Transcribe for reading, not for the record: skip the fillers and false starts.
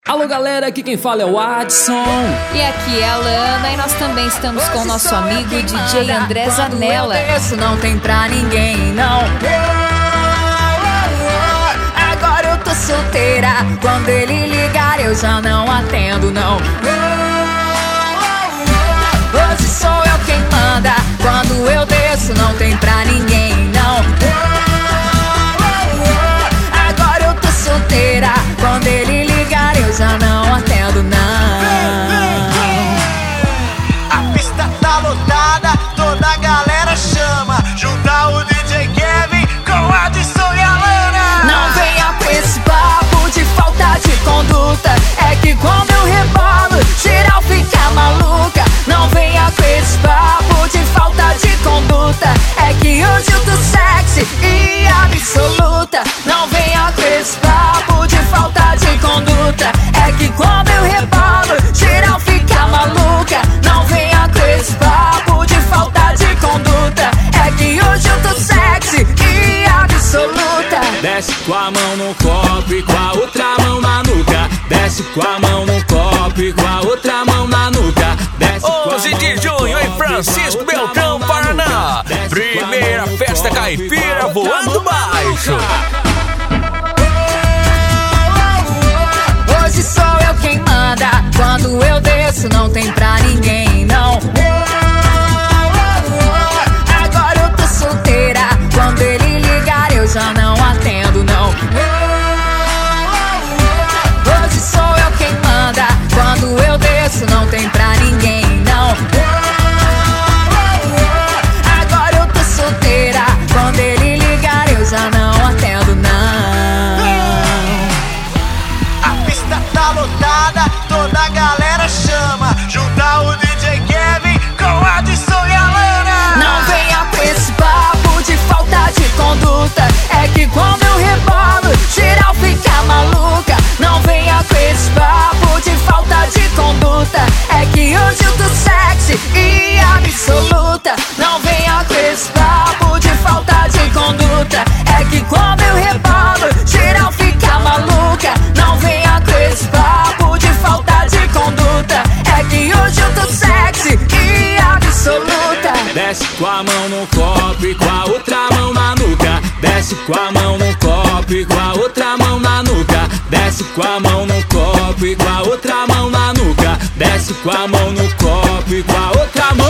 Alô galera, aqui quem fala é o Adson. E aqui é a Lana e nós também estamos com o nosso amigo DJ André Zanella. Isso não tem pra ninguém, não. Agora eu tô solteira, quando ele ligar eu já não atendo, não. Hoje sou eu quem manda, quando eu desço não tem pra ninguém, não. Agora eu tô solteira, quando ele ligar eu já não atendo, não. A pista tá lotada, toda a galera chama. Juntar o DJ Kevin com a Adson e a Lana. Não venha com esse papo de falta de conduta. É que quando eu rebolo, geral fica maluca. Não venha com esse papo de falta de conduta. É que hoje eu tô sexy e absoluta. Não venha com esse papo de falta de conduta. É que quando eu rebolo, geral fica maluca. Não venha com esse papo de falta de conduta. É que hoje eu tô sexy e absoluta. Desce com a mão no copo e com a outra mão na nuca. Desce com a mão no copo e com a outra mão na nuca. 11 de junho em Francisco Beltrão, Paraná. Primeira festa caipira voando baixo. Hoje sou eu quem manda, quando eu desço não tem pra ninguém, não. Agora eu tô solteira, quando ele ligar eu já não atendo, não. Hoje sou eu quem manda, quando eu desço não tem pra ninguém, não. Agora eu tô solteira, quando ele ligar eu já não atendo, não. A pista tá lotada, toda a galera chama. Juntar o DJ Kevin com a Adson e a Lana. Não venha com esse papo de falta de conduta. É que quando eu rebolo, geral fica maluca. Não venha com esse papo de falta de conduta. É que hoje eu tô sexy e absoluta. Não venha com esse papo de falta de conduta. É que quando eu rebolo, geral fica maluca. Não venha com esse papo de falta de conduta. É que hoje eu tô sexy e absoluta. Desce com a mão no copo e com a outra mão na nuca. Desce com a mão no copo e com a outra mão na nuca. Desce com a mão no copo e com a outra mão na nuca. Desce com a mão no copo e com a outra mão